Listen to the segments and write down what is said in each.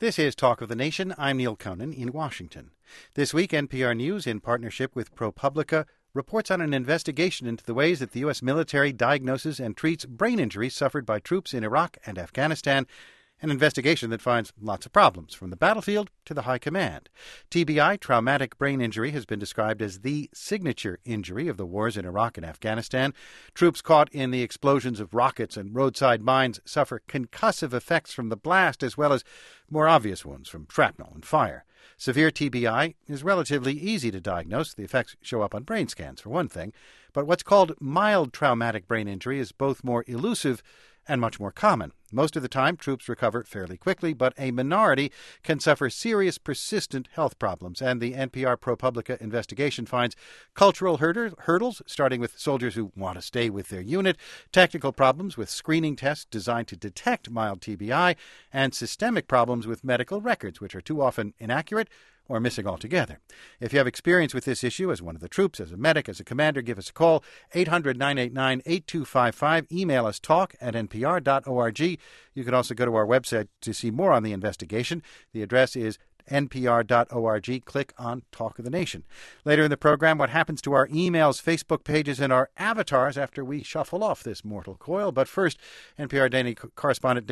This is Talk of the Nation. I'm Neil Conan in Washington. This week, NPR News, in partnership with ProPublica, reports on an investigation into the ways that the U.S. military diagnoses and treats brain injuries suffered by troops in Iraq and Afghanistan, an investigation that finds lots of problems, from the battlefield to the high command. TBI, traumatic brain injury, has been described as the signature injury of the wars in Iraq and Afghanistan. Troops caught in the explosions of rockets and roadside mines suffer concussive effects from the blast, as well as more obvious ones from shrapnel and fire. Severe TBI is relatively easy to diagnose. The effects show up on brain scans, for one thing. But what's called mild traumatic brain injury is both more elusive and much more common. Most of the time, troops recover fairly quickly, but a minority can suffer serious, persistent health problems. And the NPR ProPublica investigation finds cultural hurdles, starting with soldiers who want to stay with their unit, technical problems with screening tests designed to detect mild TBI, and systemic problems with medical records, which are too often inaccurate or missing altogether. If you have experience with this issue as one of the troops, as a medic, as a commander, give us a call, 800-989-8255. Email us, talk@npr.org. You can also go to our website to see more on the investigation. The address is npr.org. Click on Talk of the Nation. Later in the program, what happens to our emails, Facebook pages, and our avatars after we shuffle off this mortal coil. But first, NPR correspondent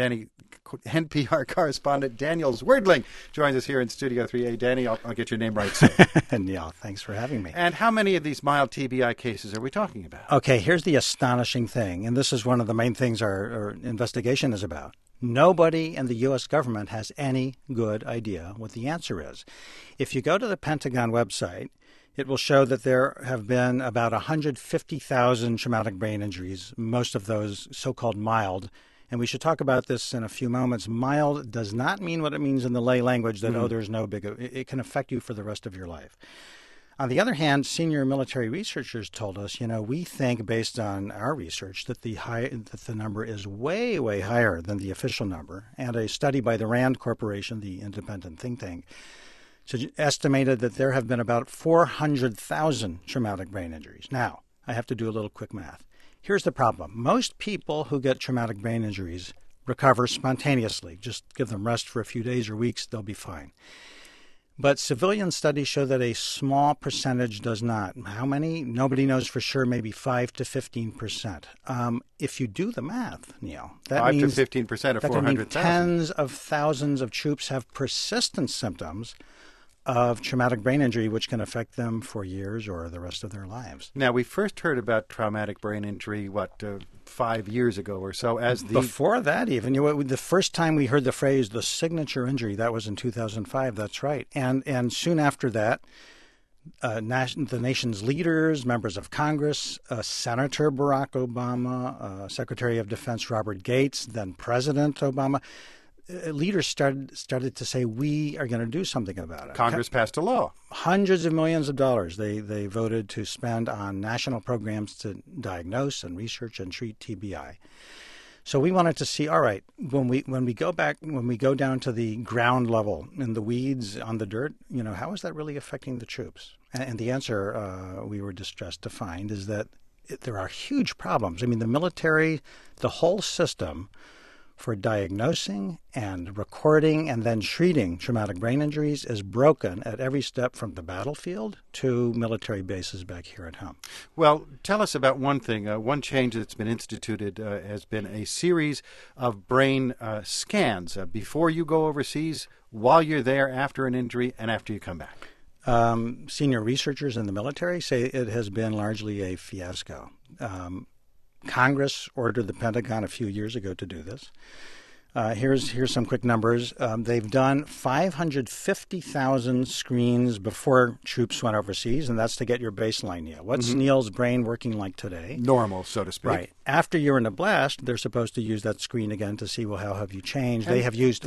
Daniel Zwerdling joins us here in Studio 3A. Danny, I'll get your name right soon. Neil, thanks for having me. And how many of these mild TBI cases are we talking about? Okay, here's the astonishing thing, and this is one of the main things our investigation is about. Nobody in the U.S. government has any good idea what the answer is. If you go to the Pentagon website, it will show that there have been about 150,000 traumatic brain injuries, most of those so-called mild. And we should talk about this in a few moments. Mild does not mean what it means in the lay language, that, there's no big... It can affect you for the rest of your life. On the other hand, senior military researchers told us, we think, based on our research, that the number is way, way higher than the official number. And a study by the RAND Corporation, the independent think tank, estimated that there have been about 400,000 traumatic brain injuries. Now, I have to do a little quick math. Here's the problem. Most people who get traumatic brain injuries recover spontaneously. Just give them rest for a few days or weeks, they'll be fine. But civilian studies show that a small percentage does not. How many? Nobody knows for sure, maybe 5 to 15%. If you do the math, Neil, that means 5 to 15% of 400,000. Tens of thousands of troops have persistent symptoms of traumatic brain injury, which can affect them for years or the rest of their lives. Now, we first heard about traumatic brain injury, 5 years ago or so? Before that even. The first time we heard the phrase, the signature injury, that was in 2005, that's right. And soon after that, the nation's leaders, members of Congress, Senator Barack Obama, Secretary of Defense Robert Gates, then President Obama, leaders started to say, we are going to do something about it. Congress passed a law. Hundreds of millions of dollars they voted to spend on national programs to diagnose and research and treat TBI. So we wanted to see, all right, when we go down to the ground level, in the weeds, on the dirt, how is that really affecting the troops? And the answer we were distressed to find is that there are huge problems. I mean, the military, the whole system for diagnosing and recording and then treating traumatic brain injuries is broken at every step, from the battlefield to military bases back here at home. Well, tell us about one thing. One change that's been instituted has been a series of brain scans before you go overseas, while you're there, after an injury, and after you come back. Senior researchers in the military say it has been largely a fiasco. Congress ordered the Pentagon a few years ago to do this. Here's some quick numbers. They've done 550,000 screens before troops went overseas, and that's to get your baseline. What's Neil's brain working like today? Normal, so to speak. Right. After you're in a blast, they're supposed to use that screen again to see, how have you changed? They have used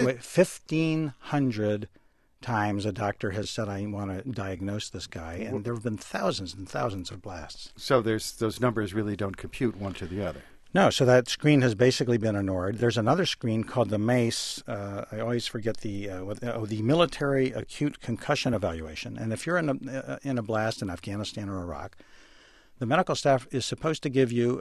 1,500 times a doctor has said, I want to diagnose this guy, and there have been thousands and thousands of blasts. So those numbers really don't compute one to the other. No, so that screen has basically been ignored. There's another screen called the MACE. I always forget the Military Acute Concussion Evaluation. And if you're in a blast in Afghanistan or Iraq, the medical staff is supposed to give you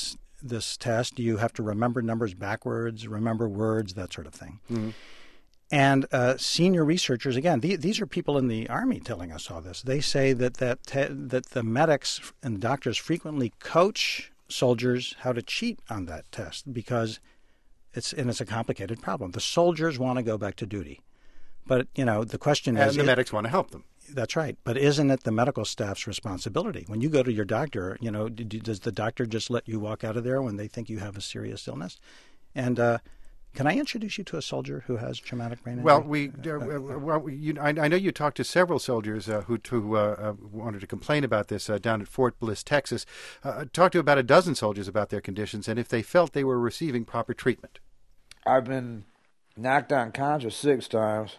this test. You have to remember numbers backwards, remember words, that sort of thing. Mm-hmm. And senior researchers, again, these are people in the Army telling us all this. They say that the medics and doctors frequently coach soldiers how to cheat on that test because it's a complicated problem. The soldiers want to go back to duty. But, the question is... And the medics want to help them. That's right. But isn't it the medical staff's responsibility? When you go to your doctor, does the doctor just let you walk out of there when they think you have a serious illness? And can I introduce you to a soldier who has traumatic brain injury? Well, I know you talked to several soldiers who wanted to complain about this down at Fort Bliss, Texas. Talked to about a dozen soldiers about their conditions and if they felt they were receiving proper treatment. I've been knocked unconscious 6 times,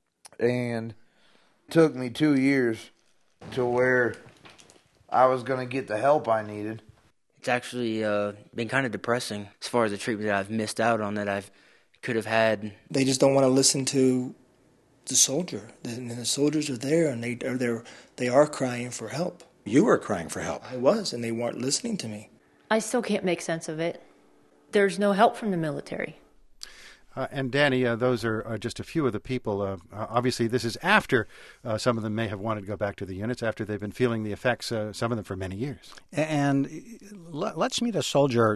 and it took me 2 years to where I was going to get the help I needed. It's actually been kind of depressing as far as the treatment that I've missed out on that I could have had. They just don't want to listen to the soldier. And the soldiers are there, and they are crying for help. You were crying for help. I was, and they weren't listening to me. I still can't make sense of it. There's no help from the military. And Danny, those are just a few of the people. Obviously, this is after some of them may have wanted to go back to the units, after they've been feeling the effects, some of them for many years. And let's meet a soldier.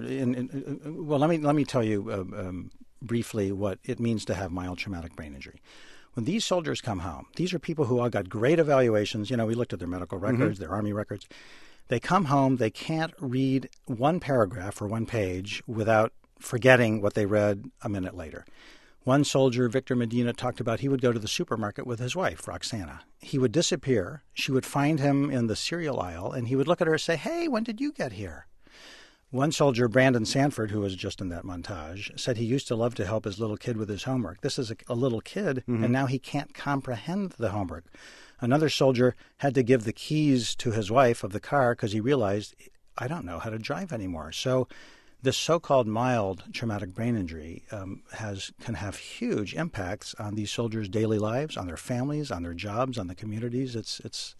Let me tell you briefly what it means to have mild traumatic brain injury. When these soldiers come home, these are people who all got great evaluations. We looked at their medical records, their Army records. They come home, they can't read one paragraph or one page without forgetting what they read a minute later. One soldier, Victor Medina, talked about he would go to the supermarket with his wife, Roxana. He would disappear. She would find him in the cereal aisle, and he would look at her and say, "Hey, when did you get here?" One soldier, Brandon Sanford, who was just in that montage, said he used to love to help his little kid with his homework. This is a little kid, and now he can't comprehend the homework. Another soldier had to give the keys to his wife of the car because he realized, I don't know how to drive anymore. So this so-called mild traumatic brain injury can have huge impacts on these soldiers' daily lives, on their families, on their jobs, on the communities. It's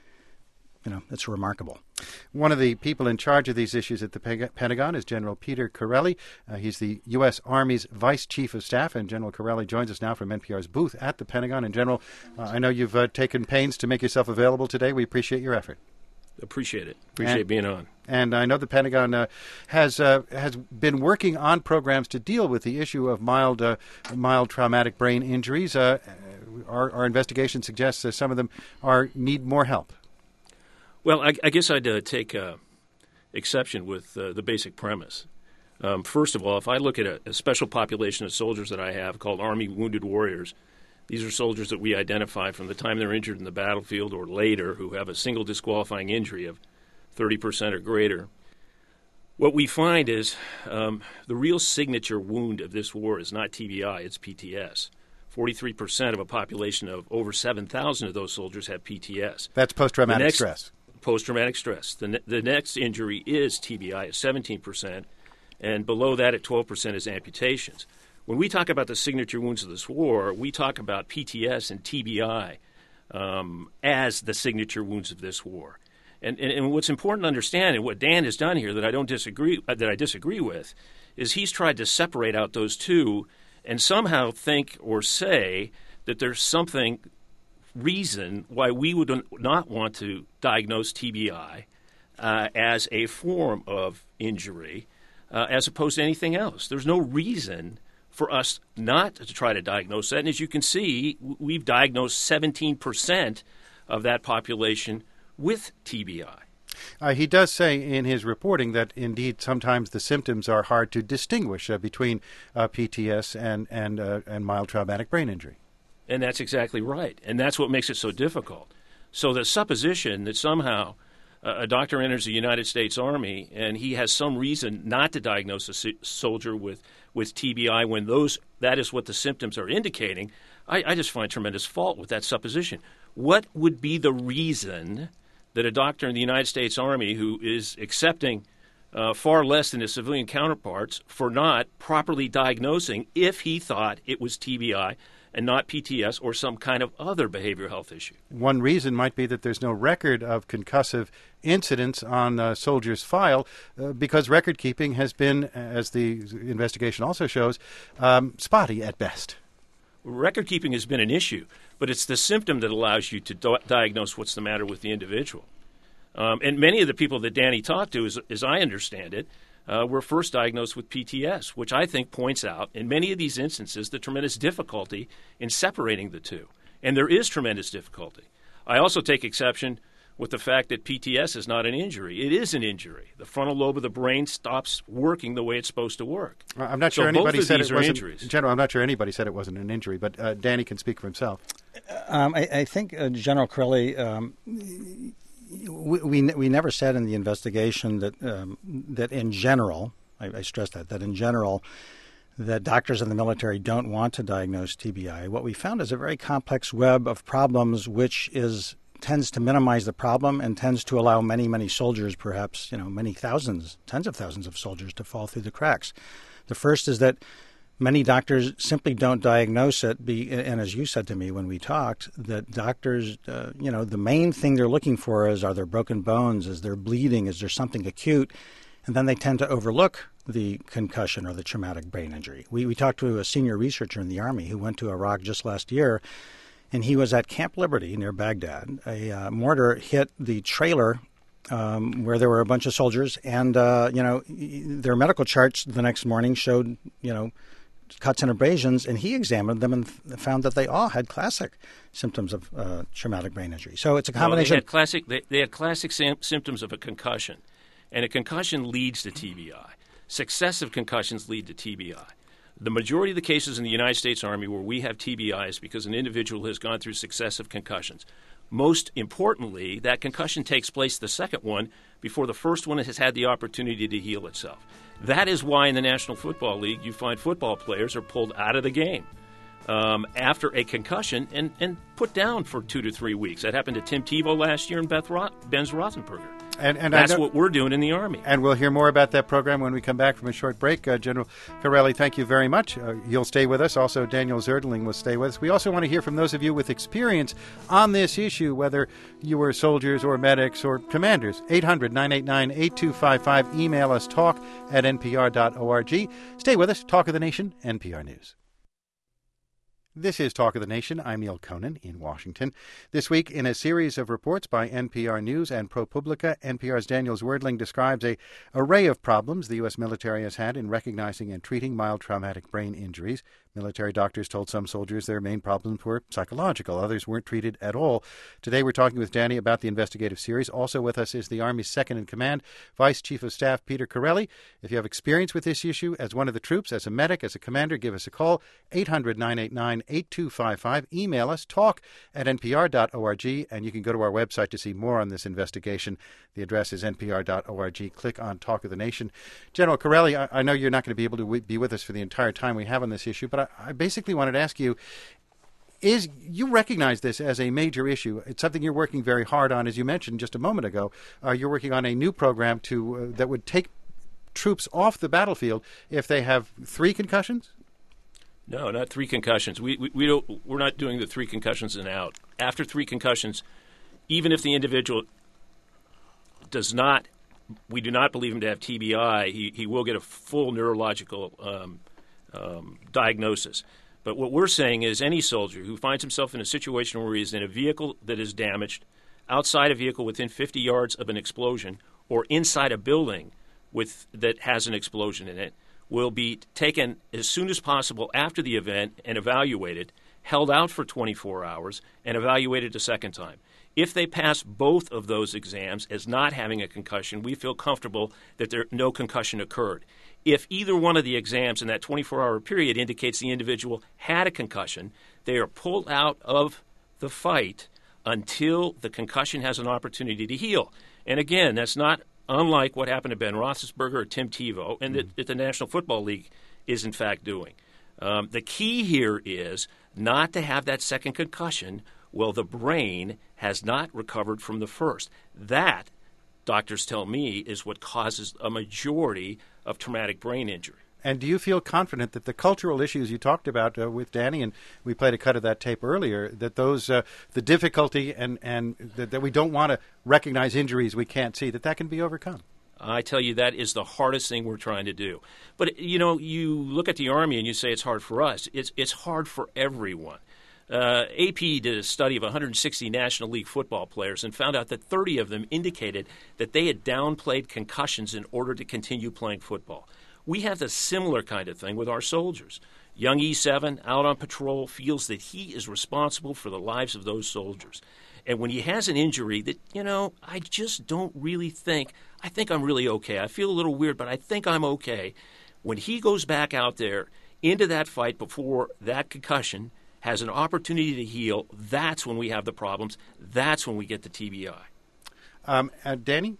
remarkable. One of the people in charge of these issues at the Pentagon is General Peter Corelli. He's the U.S. Army's Vice Chief of Staff, and General Corelli joins us now from NPR's booth at the Pentagon. And General, I know you've taken pains to make yourself available today. We appreciate your effort. Appreciate it. Appreciate being on. And I know the Pentagon has been working on programs to deal with the issue of mild traumatic brain injuries. Our investigation suggests that some of them need more help. Well, I guess I'd take exception with the basic premise. First of all, if I look at a special population of soldiers that I have called Army Wounded Warriors, these are soldiers that we identify from the time they're injured in the battlefield or later who have a single disqualifying injury of 30% or greater. What we find is the real signature wound of this war is not TBI, it's PTS. 43% of a population of over 7,000 of those soldiers have PTS. That's post-traumatic stress. Post-traumatic stress. The next injury is TBI at 17%, and below that at 12% is amputations. When we talk about the signature wounds of this war, we talk about PTS and TBI as the signature wounds of this war. And what's important to understand, and what Dan has done here that I disagree with, is he's tried to separate out those two and somehow think or say that there's something reason why we would not want to diagnose TBI as a form of injury as opposed to anything else. There's no reason for us not to try to diagnose that. And as you can see, we've diagnosed 17% of that population with TBI. He does say in his reporting that indeed sometimes the symptoms are hard to distinguish between PTS and mild traumatic brain injury. And that's exactly right. And that's what makes it so difficult. So the supposition that somehow a doctor enters the United States Army and he has some reason not to diagnose a soldier with TBI when that is what the symptoms are indicating, I just find tremendous fault with that supposition. What would be the reason that a doctor in the United States Army who is accepting far less than his civilian counterparts for not properly diagnosing if he thought it was TBI and not PTS or some kind of other behavioral health issue? One reason might be that there's no record of concussive incidents on a soldier's file because record keeping has been, as the investigation also shows, spotty at best. record keeping has been an issue, but it's the symptom that allows you to diagnose what's the matter with the individual. And many of the people that Danny talked to, as I understand it, were first diagnosed with PTS, which I think points out, in many of these instances, the tremendous difficulty in separating the two. And there is tremendous difficulty. I also take exception with the fact that PTS is not an injury. It is an injury. The frontal lobe of the brain stops working the way it's supposed to work. I'm not sure anybody said it wasn't. Injuries. General, I'm not sure anybody said it wasn't an injury, but Danny can speak for himself. I think General Corelli, we never said in the investigation that that in general, I stress that in general, that doctors in the military don't want to diagnose TBI. What we found is a very complex web of problems, which tends to minimize the problem and tends to allow many, many soldiers, perhaps, many thousands, tens of thousands of soldiers to fall through the cracks. The first is that many doctors simply don't diagnose it. And as you said to me when we talked, that doctors, the main thing they're looking for is, are there broken bones? Is there bleeding? Is there something acute? And then they tend to overlook the concussion or the traumatic brain injury. We talked to a senior researcher in the Army who went to Iraq just last year, and he was at Camp Liberty near Baghdad. A mortar hit the trailer where there were a bunch of soldiers, and, their medical charts the next morning showed, cuts and abrasions, and he examined them and found that they all had classic symptoms of traumatic brain injury. So it's a combination. They had classic symptoms of a concussion, and a concussion leads to TBI. Successive concussions lead to TBI. The majority of the cases in the United States Army where we have TBI is because an individual has gone through successive concussions. Most importantly, that concussion takes place, the second one, before the first one has had the opportunity to heal itself. That is why in the National Football League you find football players are pulled out of the game after a concussion and put down for 2 to 3 weeks. That happened to Tim Tebow last year and Ben Roethlisberger. And that's what we're doing in the Army. And we'll hear more about that program when we come back from a short break. General Corelli, thank you very much. You'll stay with us. Also, Daniel Zerdling will stay with us. We also want to hear from those of you with experience on this issue, whether you were soldiers or medics or commanders. 800-989-8255. Email us talk@npr.org. Stay with us. Talk of the Nation, NPR News. This is Talk of the Nation. I'm Neil Conan in Washington. This week, in a series of reports by NPR News and ProPublica, NPR's Daniel Zerdling describes an array of problems the U.S. military has had in recognizing and treating mild traumatic brain injuries. Military doctors told some soldiers their main problems were psychological. Others weren't treated at all. Today, we're talking with Danny about the investigative series. Also with us is the Army's second-in-command, Vice Chief of Staff Peter Corelli. If you have experience with this issue as one of the troops, as a medic, as a commander, give us a call, 800-989-8255. Email us, talk@npr.org, and you can go to our website to see more on this investigation. The address is npr.org. Click on Talk of the Nation. General Corelli, I know you're not going to be able to be with us for the entire time we have on this issue, but I basically wanted to ask you, you recognize this as a major issue. It's something you're working very hard on, as you mentioned just a moment ago. You're working on a new program that would take troops off the battlefield if they have 3 concussions? No, not 3 concussions. We're not doing the 3 concussions and out. After 3 concussions, even if the individual we do not believe him to have TBI, he will get a full neurological diagnosis. But what we're saying is any soldier who finds himself in a situation where he is in a vehicle that is damaged, outside a vehicle within 50 yards of an explosion, or inside a building that has an explosion in it, will be taken as soon as possible after the event and evaluated, held out for 24 hours, and evaluated a second time. If they pass both of those exams as not having a concussion, we feel comfortable that no concussion occurred. If either one of the exams in that 24-hour period indicates the individual had a concussion, they are pulled out of the fight until the concussion has an opportunity to heal. And again, that's not unlike what happened to Ben Roethlisberger or Tim Tebow, and that the National Football League is in fact doing. The key here is not to have that second concussion while the brain has not recovered from the first. That, doctors tell me, is what causes a majority of traumatic brain injury. And do you feel confident that the cultural issues you talked about with Danny, and we played a cut of that tape earlier, that those the difficulty and that we don't want to recognize injuries we can't see, that can be overcome? I tell you, that is the hardest thing we're trying to do. But, you look at the Army and you say it's hard for us. It's hard for everyone. AP did a study of 160 National League football players and found out that 30 of them indicated that they had downplayed concussions in order to continue playing football. We have the similar kind of thing with our soldiers. Young E7, out on patrol, feels that he is responsible for the lives of those soldiers. And when he has an injury that, I just don't really I think I'm really okay. I feel a little weird, but I think I'm okay. When he goes back out there into that fight before that concussion has an opportunity to heal, that's when we have the problems. That's when we get the TBI. Danny?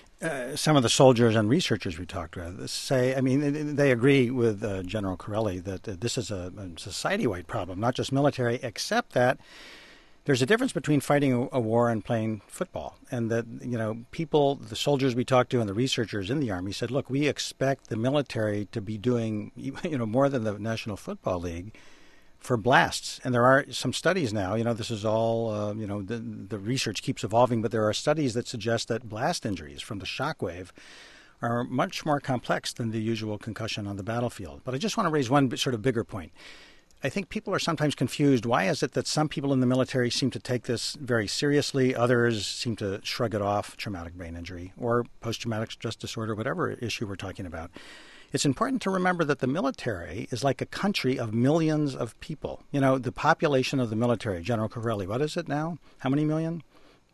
Some of the soldiers and researchers we talked with say, they agree with General Corelli that this is a society-wide problem, not just military, except that there's a difference between fighting a war and playing football. And that, people, the soldiers we talked to and the researchers in the Army said, look, we expect the military to be doing, more than the National Football League for blasts. And there are some studies now, this is all, the research keeps evolving, but there are studies that suggest that blast injuries from the shockwave are much more complex than the usual concussion on the battlefield. But I just want to raise one sort of bigger point. I think people are sometimes confused. Why is it that some people in the military seem to take this very seriously, others seem to shrug it off, traumatic brain injury or post-traumatic stress disorder, whatever issue we're talking about? It's important to remember that the military is like a country of millions of people. The population of the military, General Corelli, what is it now? How many million?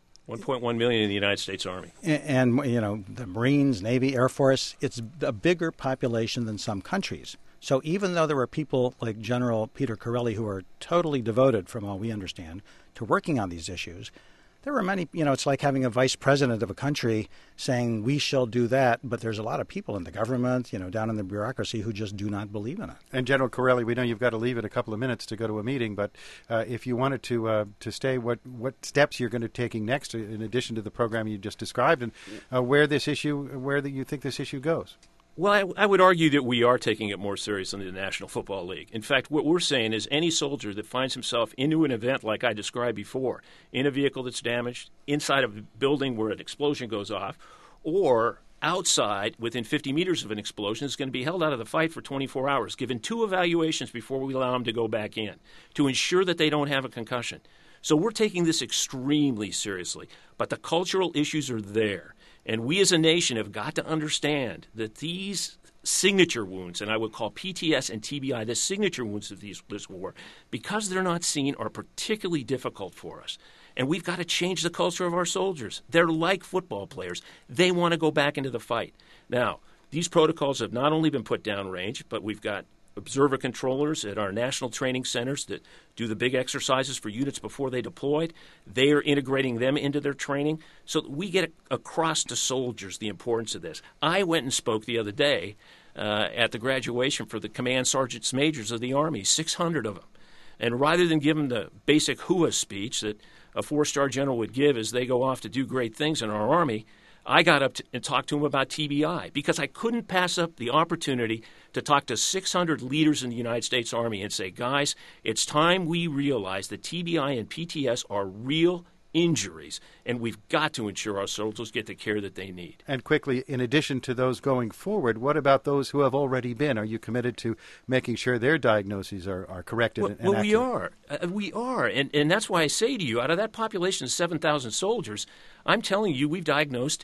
1.1 million in the United States Army. And the Marines, Navy, Air Force, it's a bigger population than some countries. So even though there were people like General Peter Corelli who are totally devoted, from all we understand, to working on these issues, there were many, it's like having a vice president of a country saying we shall do that, but there's a lot of people in the government, down in the bureaucracy who just do not believe in it. And General Corelli, we know you've got to leave in a couple of minutes to go to a meeting, but if you wanted to stay, what steps you're going to be taking next, in addition to the program you just described, and where you think this issue goes? Well, I would argue that we are taking it more serious than the National Football League. In fact, what we're saying is any soldier that finds himself into an event like I described before, in a vehicle that's damaged, inside of a building where an explosion goes off, or outside within 50 meters of an explosion, is going to be held out of the fight for 24 hours, given 2 evaluations before we allow them to go back in to ensure that they don't have a concussion. So we're taking this extremely seriously, but the cultural issues are there. And we as a nation have got to understand that these signature wounds, and I would call PTS and TBI the signature wounds of this war, because they're not seen, are particularly difficult for us. And we've got to change the culture of our soldiers. They're like football players. They want to go back into the fight. Now, these protocols have not only been put downrange, but we've got observer controllers at our national training centers that do the big exercises for units before they deployed. They are integrating them into their training so that we get across to soldiers the importance of this. I went and spoke the other day at the graduation for the command sergeants majors of the Army, 600 of them. And rather than give them the basic hua speech that a 4-star general would give as they go off to do great things in our Army, I got up and talked to him about TBI because I couldn't pass up the opportunity to talk to 600 leaders in the United States Army and say, guys, it's time we realize that TBI and PTS are real injuries, and we've got to ensure our soldiers get the care that they need. And quickly, in addition to those going forward, what about those who have already been? Are you committed to making sure their diagnoses are corrected and accurate? We are. And that's why I say to you, out of that population of 7,000 soldiers, I'm telling you we've diagnosed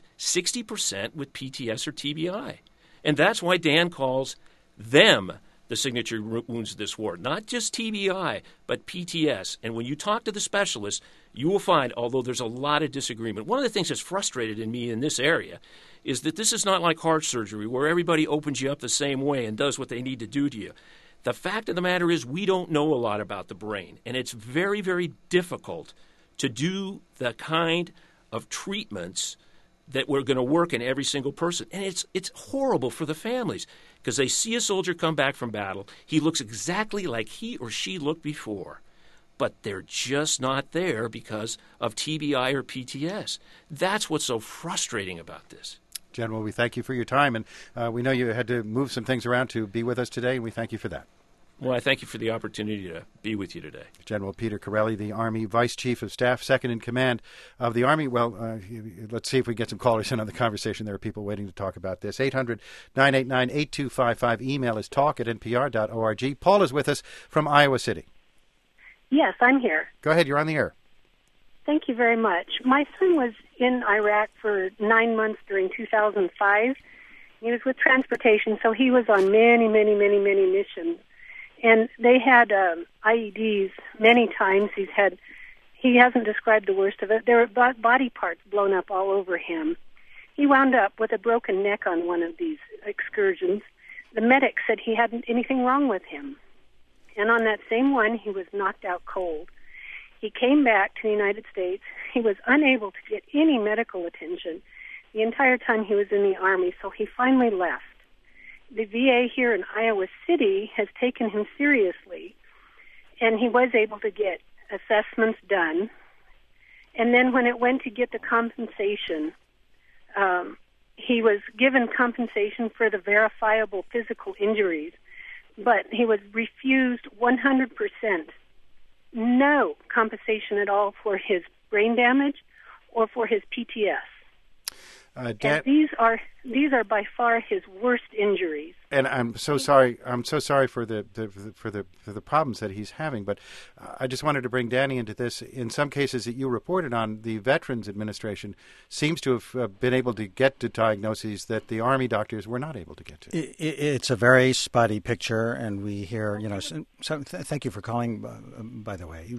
60% with PTS or TBI. And that's why Dan calls them the signature wounds of this war. Not just TBI, but PTS. And when you talk to the specialists, you will find, although there's a lot of disagreement, one of the things that's frustrated in me in this area is that this is not like heart surgery where everybody opens you up the same way and does what they need to do to you. The fact of the matter is we don't know a lot about the brain, and it's very, very difficult to do the kind of treatments that were going to work in every single person. And it's horrible for the families because they see a soldier come back from battle. He looks exactly like he or she looked before, but they're just not there because of TBI or PTS. That's what's so frustrating about this. General, we thank you for your time, and we know you had to move some things around to be with us today, and we thank you for that. Well, I thank you for the opportunity to be with you today. General Peter Corelli, the Army Vice Chief of Staff, second in command of the Army. Well, let's see if we get some callers in on the conversation. There are people waiting to talk about this. 800-989-8255. Email is talk@npr.org. Paul is with us from Iowa City. Yes, I'm here. Go ahead. You're on the air. Thank you very much. My son was in Iraq for 9 months during 2005. He was with transportation, so he was on many missions. And they had IEDs many times. He hasn't described the worst of it. There were body parts blown up all over him. He wound up with a broken neck on one of these excursions. The medic said he hadn't anything wrong with him. And on that same one, he was knocked out cold. He came back to the United States. He was unable to get any medical attention the entire time he was in the Army, so he finally left. The VA here in Iowa City has taken him seriously, and he was able to get assessments done. And then when it went to get the compensation, he was given compensation for the verifiable physical injuries, but he was refused 100%. No compensation at all for his brain damage or for his PTS. And these are by far his worst injuries. And I'm so sorry. I'm so sorry for the problems that he's having. But I just wanted to bring Danny into this. In some cases that you reported on, the Veterans Administration seems to have been able to get to diagnoses that the Army doctors were not able to get to. It's a very spotty picture, and we hear, thank you for calling, by the way.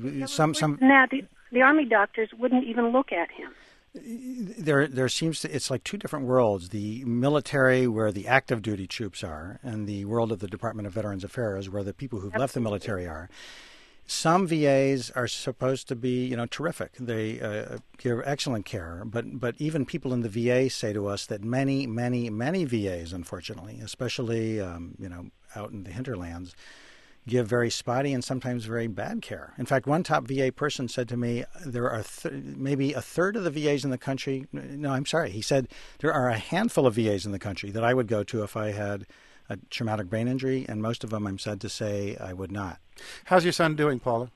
The Army doctors wouldn't even look at him. There seems to, it's like two different worlds: the military, where the active duty troops are, and the world of the Department of Veterans Affairs, where the people who've left the military are. Some VAs are supposed to be, terrific. They give excellent care, but even people in the VA say to us that many VAs, unfortunately, especially out in the hinterlands, give very spotty and sometimes very bad care. In fact, one top VA person said to me, there are maybe a third of the VAs in the country. No, I'm sorry. He said there are a handful of VAs in the country that I would go to if I had a traumatic brain injury, and most of them, I'm sad to say, I would not. How's your son doing, Paula?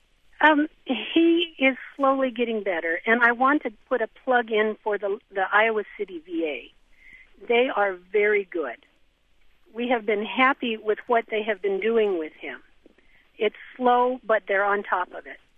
He is slowly getting better, and I want to put a plug in for the Iowa City VA. They are very good. We have been happy with what they have been doing with him. It's slow, but they're on top of it.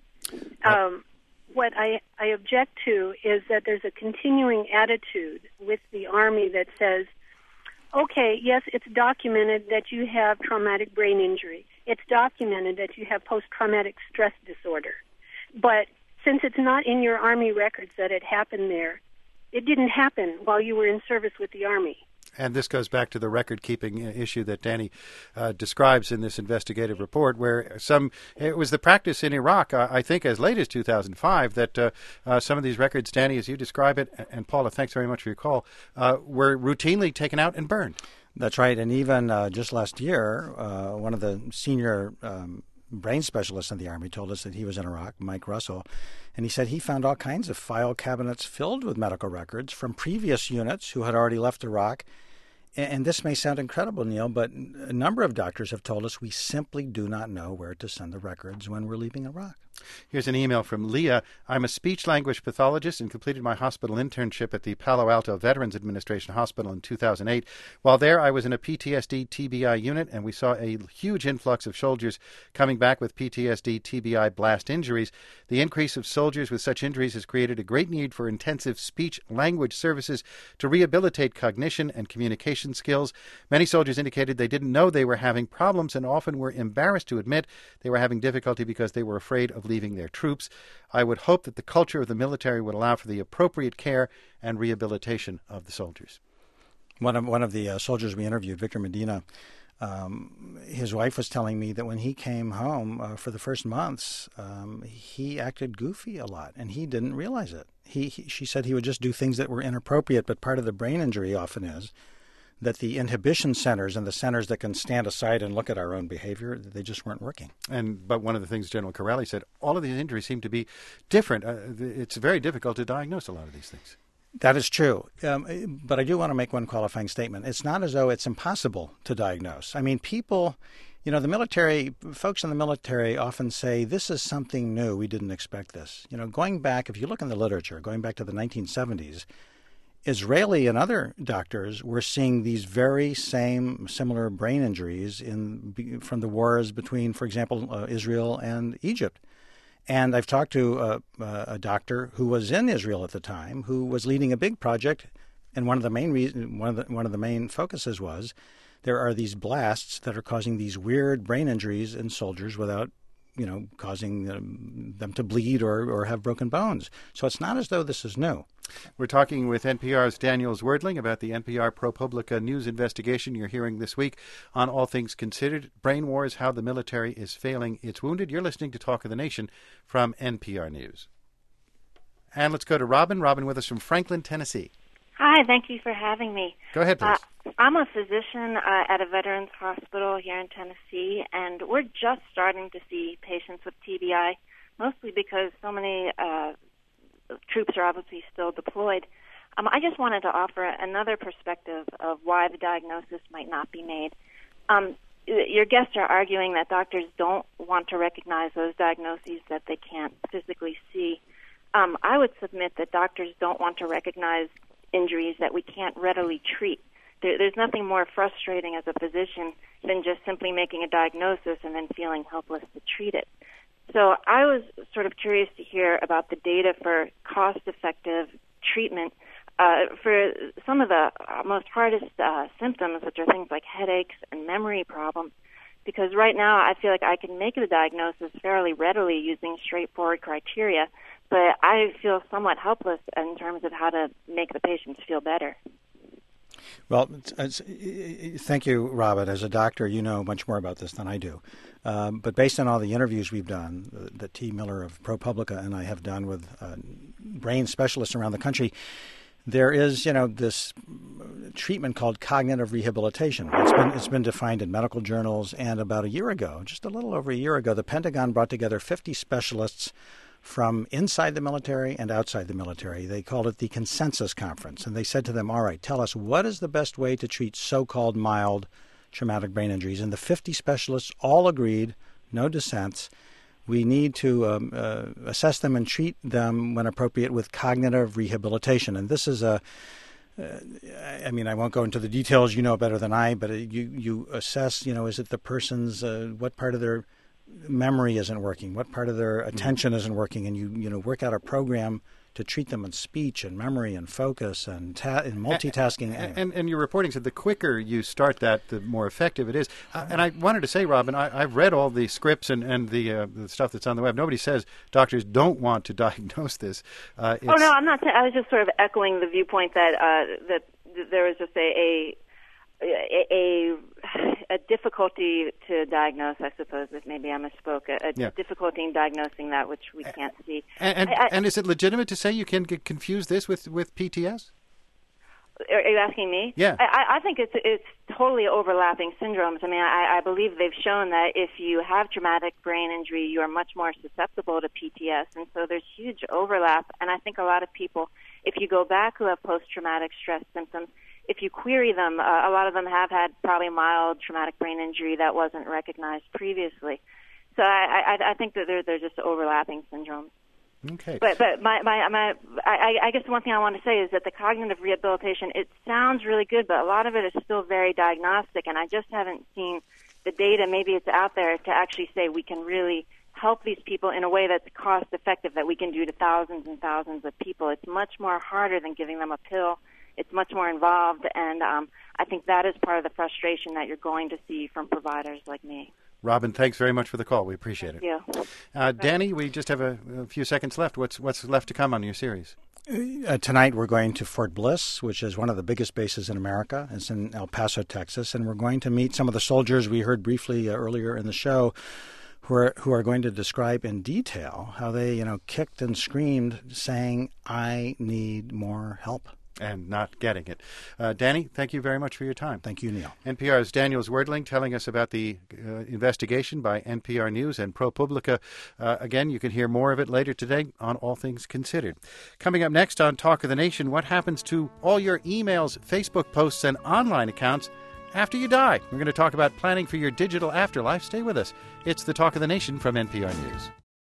What I object to is that there's a continuing attitude with the Army that says, okay, yes, it's documented that you have traumatic brain injury. It's documented that you have post-traumatic stress disorder. But since it's not in your Army records that it happened there, it didn't happen while you were in service with the Army. And this goes back to the record-keeping issue that Danny describes in this investigative report, where it was the practice in Iraq, I think as late as 2005, that some of these records, Danny, as you describe it, and Paula, thanks very much for your call, were routinely taken out and burned. That's right. And even just last year, one of the senior brain specialists in the Army told us that he was in Iraq, Mike Russell, and he said he found all kinds of file cabinets filled with medical records from previous units who had already left Iraq. And this may sound incredible, Neil, but a number of doctors have told us we simply do not know where to send the records when we're leaving Iraq. Here's an email from Leah. I'm a speech-language pathologist and completed my hospital internship at the Palo Alto Veterans Administration Hospital in 2008. While there, I was in a PTSD TBI unit, and we saw a huge influx of soldiers coming back with PTSD TBI blast injuries. The increase of soldiers with such injuries has created a great need for intensive speech-language services to rehabilitate cognition and communication skills. Many soldiers indicated they didn't know they were having problems and often were embarrassed to admit they were having difficulty because they were afraid of leaving their troops. I would hope that the culture of the military would allow for the appropriate care and rehabilitation of the soldiers. One of the soldiers we interviewed, Victor Medina, his wife was telling me that when he came home for the first months, he acted goofy a lot, and he didn't realize it. She said he would just do things that were inappropriate, but part of the brain injury often is that the inhibition centers and the centers that can stand aside and look at our own behavior, they just weren't working. But one of the things General Corelli said, all of these injuries seem to be different. It's very difficult to diagnose a lot of these things. That is true. But I do want to make one qualifying statement. It's not as though it's impossible to diagnose. I mean, people You know, the military, folks in the military often say, this is something new. We didn't expect this. You know, going back, if you look in the literature, going back to the 1970s, Israeli and other doctors were seeing these very similar brain injuries from the wars between, for example, Israel and Egypt. And I've talked to a doctor who was in Israel at the time, who was leading a big project, and one of the main focuses was there are these blasts that are causing these weird brain injuries in soldiers without, causing them to bleed or have broken bones. So it's not as though this is new. We're talking with NPR's Daniel Zwerdling about the NPR ProPublica news investigation you're hearing this week on All Things Considered, Brain Wars, How the Military is Failing Its Wounded. You're listening to Talk of the Nation from NPR News. And let's go to Robin. Robin with us from Franklin, Tennessee. Hi, thank you for having me. Go ahead, please. I'm a physician at a veterans hospital here in Tennessee, and we're just starting to see patients with TBI, mostly because so many troops are obviously still deployed. I just wanted to offer another perspective of why the diagnosis might not be made. Your guests are arguing that doctors don't want to recognize those diagnoses that they can't physically see. I would submit that doctors don't want to recognize injuries that we can't readily treat. There's nothing more frustrating as a physician than just simply making a diagnosis and then feeling helpless to treat it. So I was sort of curious to hear about the data for cost-effective treatment for some of the most hardest symptoms, which are things like headaches and memory problems, because right now I feel like I can make the diagnosis fairly readily using straightforward criteria, but I feel somewhat helpless in terms of how to make the patients feel better. Well, thank you, Robin. As a doctor, you know much more about this than I do. But based on all the interviews we've done, that T. Miller of ProPublica and I have done with brain specialists around the country, there is, this treatment called cognitive rehabilitation. It's been defined in medical journals, and about a year ago, just a little over a year ago, the Pentagon brought together 50 specialists from inside the military and outside the military. They called it the Consensus Conference, and they said to them, all right, tell us, what is the best way to treat so-called mild traumatic brain injuries? And the 50 specialists all agreed, no dissents, we need to assess them and treat them when appropriate with cognitive rehabilitation. And this is I won't go into the details, you know better than I, but you assess, is it the person's, what part of their memory isn't working, what part of their attention isn't working, and you work out a program to treat them in speech and memory and focus and multitasking. And your reporting said the quicker you start that, the more effective it is. And I wanted to say, Robin, I've read all the scripts and the stuff that's on the web. Nobody says doctors don't want to diagnose this. Oh, no, I'm not. I was just sort of echoing the viewpoint that there was just a difficulty to diagnose, I suppose, if maybe I misspoke, difficulty in diagnosing that which we can't see. And is it legitimate to say you can confuse this with PTS? Are you asking me? Yeah. I think it's totally overlapping syndromes. I mean, I believe they've shown that if you have traumatic brain injury, you are much more susceptible to PTS, and so there's huge overlap. And I think a lot of people, if you go back who have post-traumatic stress symptoms, if you query them, a lot of them have had probably mild traumatic brain injury that wasn't recognized previously. So I think that they're just overlapping syndromes. Okay. But I guess the one thing I want to say is that the cognitive rehabilitation, it sounds really good, but a lot of it is still very diagnostic, and I just haven't seen the data. Maybe it's out there to actually say we can really help these people in a way that's cost effective, that we can do to thousands and thousands of people. It's much more harder than giving them a pill. It's much more involved, and I think that is part of the frustration that you're going to see from providers like me. Robin, thanks very much for the call. We appreciate it. Thank you. Danny, we just have a few seconds left. What's left to come on your series? Tonight we're going to Fort Bliss, which is one of the biggest bases in America. It's in El Paso, Texas, and we're going to meet some of the soldiers we heard briefly earlier in the show who are going to describe in detail how they, kicked and screamed saying, I need more help. And not getting it. Danny, thank you very much for your time. Thank you, Neil. NPR's Daniel Zwerdling telling us about the investigation by NPR News and ProPublica. Again, you can hear more of it later today on All Things Considered. Coming up next on Talk of the Nation, what happens to all your emails, Facebook posts, and online accounts after you die. We're going to talk about planning for your digital afterlife. Stay with us. It's the Talk of the Nation from NPR News.